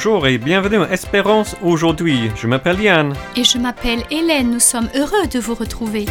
Bonjour et bienvenue à Espérance aujourd'hui. Je m'appelle Yann. Et je m'appelle Hélène. Nous sommes heureux de vous retrouver.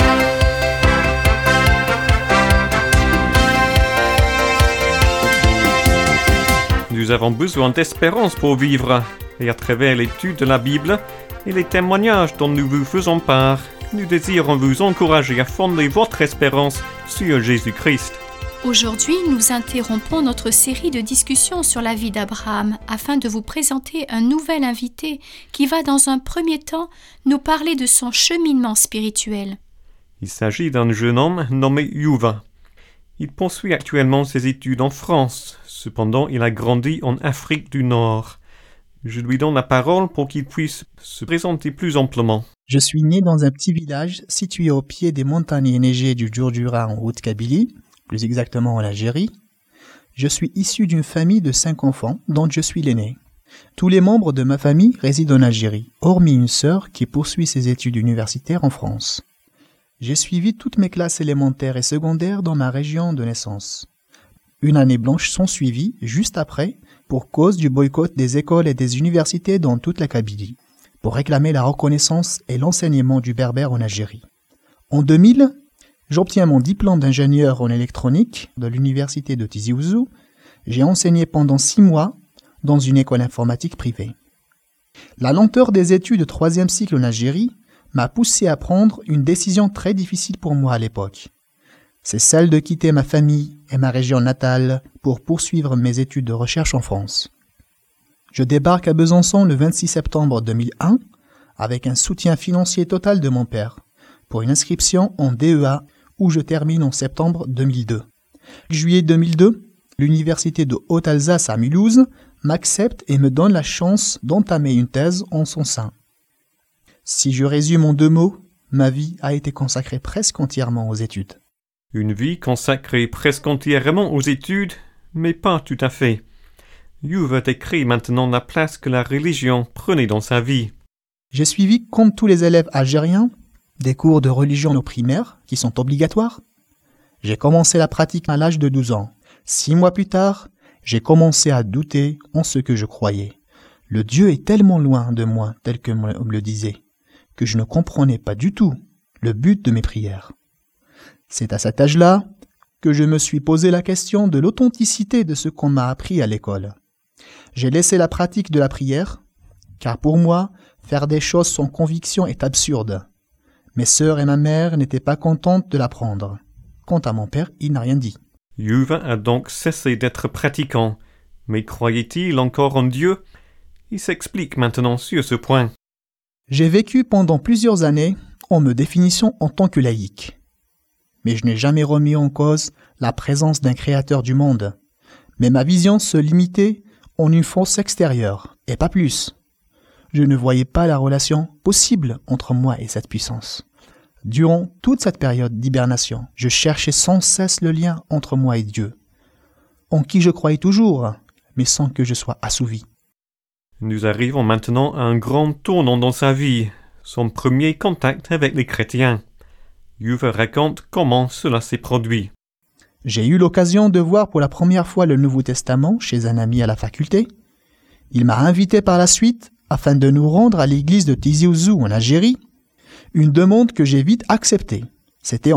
Nous avons besoin d'espérance pour vivre. Et à travers l'étude de la Bible et les témoignages dont nous vous faisons part, nous désirons vous encourager à fonder votre espérance sur Jésus-Christ. Aujourd'hui, nous interrompons notre série de discussions sur la vie d'Abraham afin de vous présenter un nouvel invité qui va dans un premier temps nous parler de son cheminement spirituel. Il s'agit d'un jeune homme nommé Yuva. Il poursuit actuellement ses études en France. Cependant, il a grandi en Afrique du Nord. Je lui donne la parole pour qu'il puisse se présenter plus amplement. Je suis né dans un petit village situé au pied des montagnes enneigées du Djurdjura en Haute-Kabylie, plus exactement en Algérie. Je suis issu d'une famille de 5 enfants, dont je suis l'aîné. Tous les membres de ma famille résident en Algérie, hormis une sœur qui poursuit ses études universitaires en France. J'ai suivi toutes mes classes élémentaires et secondaires dans ma région de naissance. Une année blanche s'ensuivit juste après pour cause du boycott des écoles et des universités dans toute la Kabylie, pour réclamer la reconnaissance et l'enseignement du berbère en Algérie. En 2000, j'obtiens mon diplôme d'ingénieur en électronique de l'université de Tizi Ouzou. J'ai enseigné pendant 6 mois dans une école informatique privée. La lenteur des études de 3e cycle en Algérie m'a poussé à prendre une décision très difficile pour moi à l'époque. C'est celle de quitter ma famille et ma région natale pour poursuivre mes études de recherche en France. Je débarque à Besançon le 26 septembre 2001 avec un soutien financier total de mon père pour une inscription en DEA où je termine en septembre 2002. Juillet 2002, l'université de Haute-Alsace à Mulhouse m'accepte et me donne la chance d'entamer une thèse en son sein. Si je résume en 2 mots, ma vie a été consacrée presque entièrement aux études. Une vie consacrée presque entièrement aux études, mais pas tout à fait. Yuva décrit maintenant la place que la religion prenait dans sa vie. J'ai suivi, comme tous les élèves algériens, des cours de religion au primaire qui sont obligatoires. J'ai commencé la pratique à l'âge de 12 ans. 6 mois plus tard, j'ai commencé à douter en ce que je croyais. Le Dieu est tellement loin de moi, tel que me le disait, que je ne comprenais pas du tout le but de mes prières. C'est à cet âge-là que je me suis posé la question de l'authenticité de ce qu'on m'a appris à l'école. J'ai laissé la pratique de la prière, car pour moi, faire des choses sans conviction est absurde. Mes sœurs et ma mère n'étaient pas contentes de l'apprendre. Quant à mon père, il n'a rien dit. Yuva a donc cessé d'être pratiquant, mais croyait-il encore en Dieu? Il s'explique maintenant sur ce point. J'ai vécu pendant plusieurs années en me définissant en tant que laïque. Mais je n'ai jamais remis en cause la présence d'un créateur du monde. Mais ma vision se limitait en une force extérieure, et pas plus. Je ne voyais pas la relation possible entre moi et cette puissance. Durant toute cette période d'hibernation, je cherchais sans cesse le lien entre moi et Dieu, en qui je croyais toujours, mais sans que je sois assouvi. Nous arrivons maintenant à un grand tournant dans sa vie, son premier contact avec les chrétiens. Yuva raconte comment cela s'est produit. J'ai eu l'occasion de voir pour la première fois le Nouveau Testament chez un ami à la faculté. Il m'a invité par la suite afin de nous rendre à l'église de Tizi Ouzou en Algérie, une demande que j'ai vite acceptée. C'était en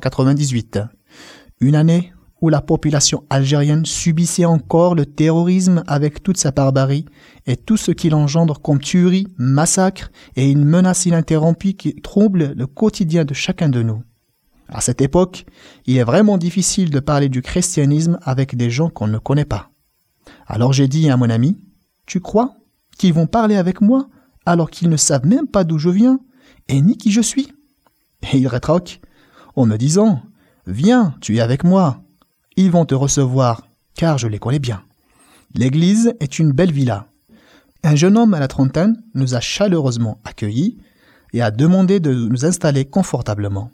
1998, une année où la population algérienne subissait encore le terrorisme avec toute sa barbarie et tout ce qu'il engendre comme tuerie, massacre et une menace ininterrompue qui trouble le quotidien de chacun de nous. À cette époque, il est vraiment difficile de parler du christianisme avec des gens qu'on ne connaît pas. Alors j'ai dit à mon ami, « Tu crois qu'ils vont parler avec moi alors qu'ils ne savent même pas d'où je viens et ni qui je suis ?» Et il rétroque en me disant, « Viens, tu es avec moi. Ils vont te recevoir, car je les connais bien. » L'église est une belle villa. Un jeune homme à la trentaine nous a chaleureusement accueillis et a demandé de nous installer confortablement.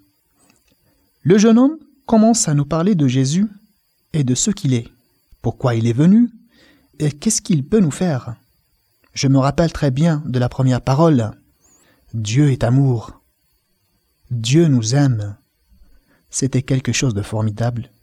Le jeune homme commence à nous parler de Jésus et de ce qu'il est, pourquoi il est venu et qu'est-ce qu'il peut nous faire. Je me rappelle très bien de la première parole. Dieu est amour. Dieu nous aime. C'était quelque chose de formidable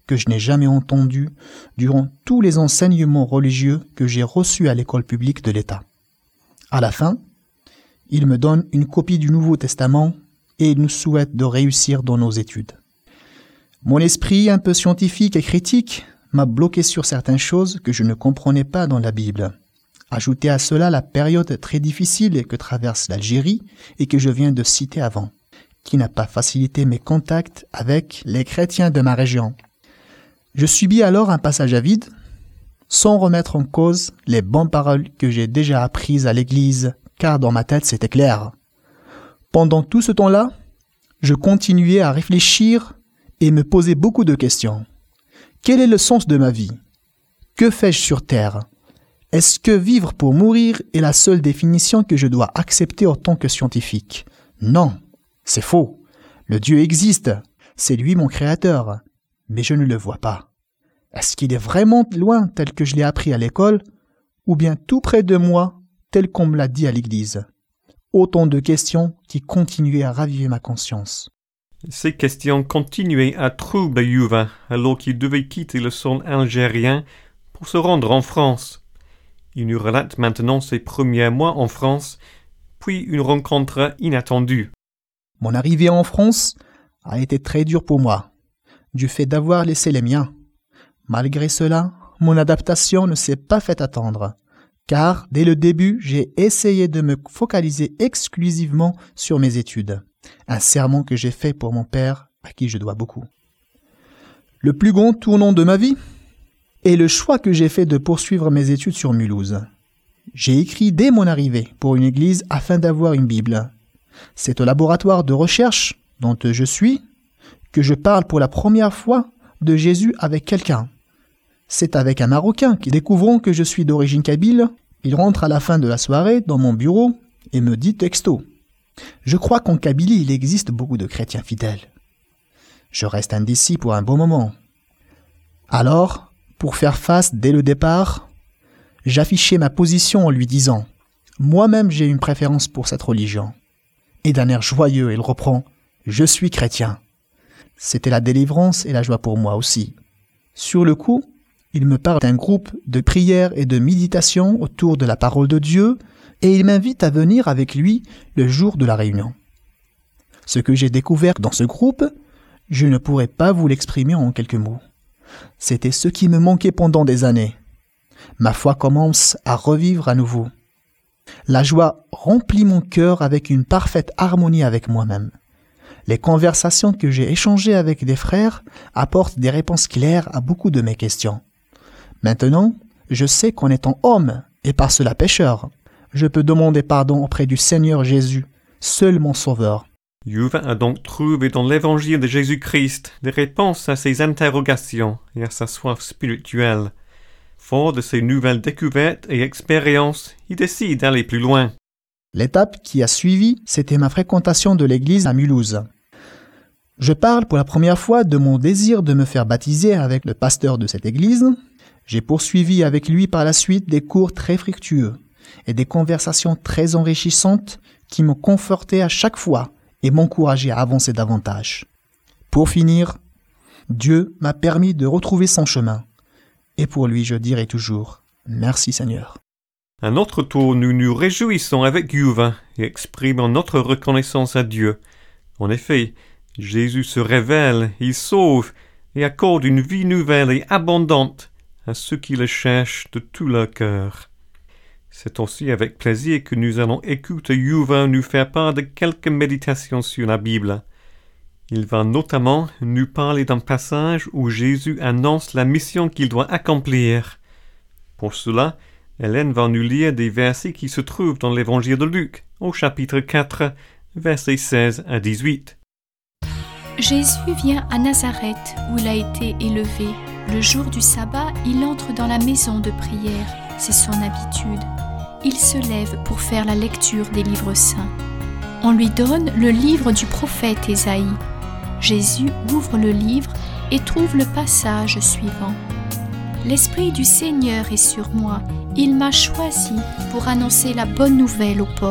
que je n'ai jamais entendu durant tous les enseignements religieux que j'ai reçus à l'école publique de l'État. À la fin, il me donne une copie du Nouveau Testament et il nous souhaite de réussir dans nos études. Mon esprit un peu scientifique et critique m'a bloqué sur certaines choses que je ne comprenais pas dans la Bible. Ajoutez à cela la période très difficile que traverse l'Algérie et que je viens de citer avant, qui n'a pas facilité mes contacts avec les chrétiens de ma région. Je subis alors un passage à vide, sans remettre en cause les bonnes paroles que j'ai déjà apprises à l'église, car dans ma tête c'était clair. Pendant tout ce temps-là, je continuais à réfléchir et me poser beaucoup de questions. Quel est le sens de ma vie? Que fais-je sur terre? Est-ce que vivre pour mourir est la seule définition que je dois accepter en tant que scientifique? Non, c'est faux. Le Dieu existe, c'est lui mon créateur, mais je ne le vois pas. Est-ce qu'il est vraiment loin tel que je l'ai appris à l'école, ou bien tout près de moi tel qu'on me l'a dit à l'église? Autant de questions qui continuaient à raviver ma conscience. Ces questions continuaient à troubler Yuva alors qu'il devait quitter le sol algérien pour se rendre en France. Il nous relate maintenant ses premiers mois en France, puis une rencontre inattendue. Mon arrivée en France a été très dure pour moi, du fait d'avoir laissé les miens. Malgré cela, mon adaptation ne s'est pas fait attendre, car dès le début, j'ai essayé de me focaliser exclusivement sur mes études, un serment que j'ai fait pour mon père, à qui je dois beaucoup. Le plus grand tournant de ma vie est le choix que j'ai fait de poursuivre mes études sur Mulhouse. J'ai écrit dès mon arrivée pour une église afin d'avoir une Bible. C'est au laboratoire de recherche dont je suis que je parle pour la première fois de Jésus avec quelqu'un. C'est avec un Marocain qui, découvrant que je suis d'origine kabyle, il rentre à la fin de la soirée dans mon bureau et me dit texto. Je crois qu'en Kabylie, il existe beaucoup de chrétiens fidèles. Je reste indécis pour un bon moment. Alors, pour faire face dès le départ, j'affichai ma position en lui disant « Moi-même, j'ai une préférence pour cette religion. » Et d'un air joyeux, il reprend « Je suis chrétien. » C'était la délivrance et la joie pour moi aussi. Sur le coup, il me parle d'un groupe de prière et de méditation autour de la parole de Dieu et il m'invite à venir avec lui le jour de la réunion. Ce que j'ai découvert dans ce groupe, je ne pourrais pas vous l'exprimer en quelques mots. C'était ce qui me manquait pendant des années. Ma foi commence à revivre à nouveau. La joie remplit mon cœur avec une parfaite harmonie avec moi-même. Les conversations que j'ai échangées avec des frères apportent des réponses claires à beaucoup de mes questions. Maintenant, je sais qu'en étant homme et par cela pécheur, je peux demander pardon auprès du Seigneur Jésus, seul mon Sauveur. Yuva a donc trouvé dans l'évangile de Jésus-Christ des réponses à ses interrogations et à sa soif spirituelle. Fort de ces nouvelles découvertes et expériences, il décide d'aller plus loin. L'étape qui a suivi, c'était ma fréquentation de l'église à Mulhouse. Je parle pour la première fois de mon désir de me faire baptiser avec le pasteur de cette église. J'ai poursuivi avec lui par la suite des cours très fructueux et des conversations très enrichissantes qui m'ont conforté à chaque fois et m'encourageaient à avancer davantage. Pour finir, Dieu m'a permis de retrouver son chemin. Et pour lui, je dirai toujours « Merci Seigneur ». À notre tour, nous nous réjouissons avec Yuva et exprimons notre reconnaissance à Dieu. En effet, Jésus se révèle, il sauve et accorde une vie nouvelle et abondante à ceux qui le cherchent de tout leur cœur. C'est aussi avec plaisir que nous allons écouter Yuva nous faire part de quelques méditations sur la Bible. Il va notamment nous parler d'un passage où Jésus annonce la mission qu'il doit accomplir. Pour cela, Hélène va nous lire des versets qui se trouvent dans l'évangile de Luc, au chapitre 4, versets 16 à 18. Jésus vient à Nazareth, où il a été élevé. Le jour du sabbat, il entre dans la maison de prière. C'est son habitude. Il se lève pour faire la lecture des livres saints. On lui donne le livre du prophète Ésaïe. Jésus ouvre le livre et trouve le passage suivant. « L'Esprit du Seigneur est sur moi. Il m'a choisi pour annoncer la bonne nouvelle aux pauvres. »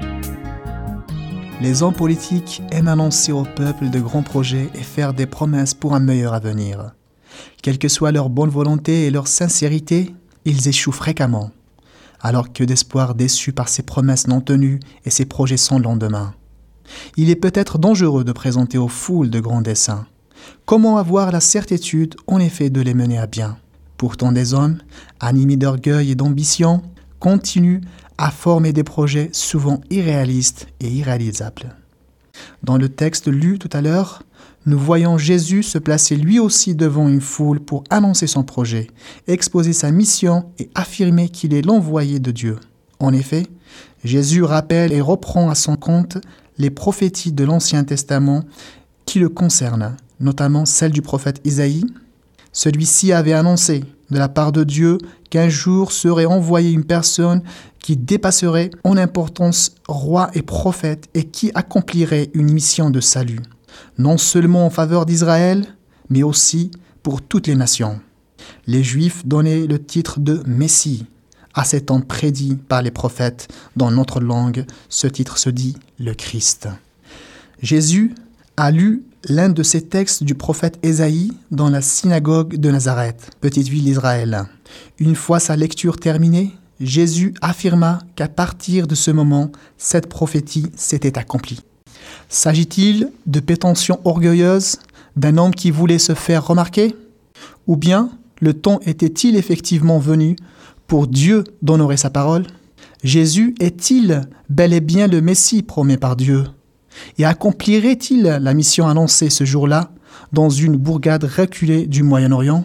Les hommes politiques aiment annoncer au peuple de grands projets et faire des promesses pour un meilleur avenir. Quelle que soit leur bonne volonté et leur sincérité, ils échouent fréquemment, alors que d'espoir déçu par ses promesses non tenues et ses projets sans lendemain. Il est peut-être dangereux de présenter aux foules de grands desseins. Comment avoir la certitude, en effet, de les mener à bien? Pourtant des hommes, animés d'orgueil et d'ambition, continuent à former des projets souvent irréalistes et irréalisables. Dans le texte lu tout à l'heure, nous voyons Jésus se placer lui aussi devant une foule pour annoncer son projet, exposer sa mission et affirmer qu'il est l'envoyé de Dieu. En effet, Jésus rappelle et reprend à son compte les prophéties de l'Ancien Testament qui le concernent, notamment celle du prophète Isaïe. Celui-ci avait annoncé de la part de Dieu qu'un jour serait envoyé une personne qui dépasserait en importance roi et prophète et qui accomplirait une mission de salut, non seulement en faveur d'Israël, mais aussi pour toutes les nations. Les Juifs donnaient le titre de Messie à cet homme prédit par les prophètes. Dans notre langue, ce titre se dit le Christ. Jésus a lu l'un de ces textes du prophète Ésaïe dans la synagogue de Nazareth, petite ville d'Israël. Une fois sa lecture terminée, Jésus affirma qu'à partir de ce moment, cette prophétie s'était accomplie. S'agit-il de prétentions orgueilleuses d'un homme qui voulait se faire remarquer? Ou bien le temps était-il effectivement venu pour Dieu d'honorer sa parole? Jésus est-il bel et bien le Messie promis par Dieu? Et accomplirait-il la mission annoncée ce jour-là dans une bourgade reculée du Moyen-Orient?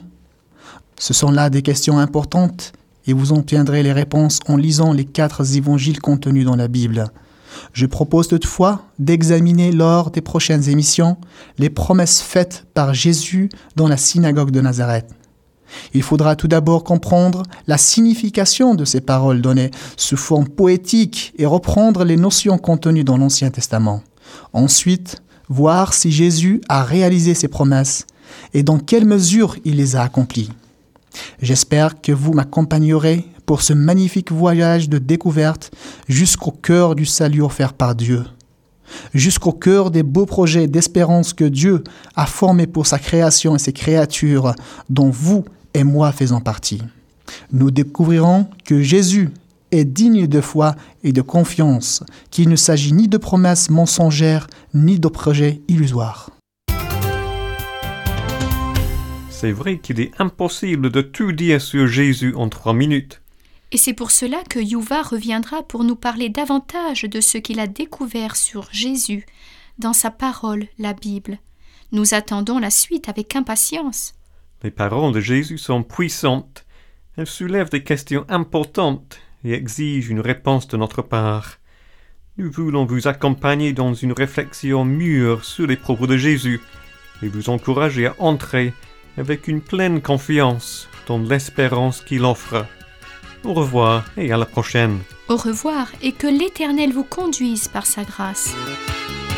Ce sont là des questions importantes et vous obtiendrez les réponses en lisant les 4 évangiles contenus dans la Bible. Je propose toutefois d'examiner lors des prochaines émissions les promesses faites par Jésus dans la synagogue de Nazareth. Il faudra tout d'abord comprendre la signification de ces paroles données sous forme poétique et reprendre les notions contenues dans l'Ancien Testament. Ensuite, voir si Jésus a réalisé ses promesses et dans quelle mesure il les a accomplies. J'espère que vous m'accompagnerez pour ce magnifique voyage de découverte jusqu'au cœur du salut offert par Dieu, jusqu'au cœur des beaux projets d'espérance que Dieu a formés pour sa création et ses créatures dont vous et moi faisons partie. Nous découvrirons que Jésus est digne de foi et de confiance, qu'il ne s'agit ni de promesses mensongères ni de projets illusoires. C'est vrai qu'il est impossible de tout dire sur Jésus en 3 minutes. Et c'est pour cela que Yuva reviendra pour nous parler davantage de ce qu'il a découvert sur Jésus dans sa parole, la Bible. Nous attendons la suite avec impatience. Les paroles de Jésus sont puissantes. Elles soulèvent des questions importantes et exigent une réponse de notre part. Nous voulons vous accompagner dans une réflexion mûre sur les propos de Jésus et vous encourager à entrer avec une pleine confiance dans l'espérance qu'il offre. Au revoir et à la prochaine. Au revoir et que l'Éternel vous conduise par sa grâce.